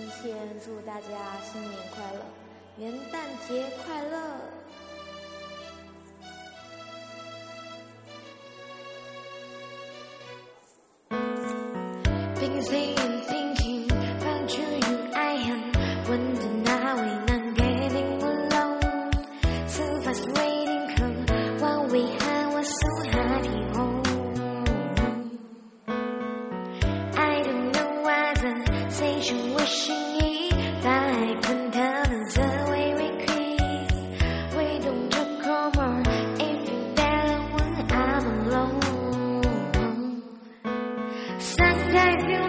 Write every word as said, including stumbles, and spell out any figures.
先祝大家新年快乐，元旦节快乐！ Been saying, thinking about you, you I am wondering how we not getting along. So fast waiting, come what we had was so happy home. I don't know why the situation is that I couldn't tell the way we kiss. We don't talk over, it feel better when I'm alone. Sometimes you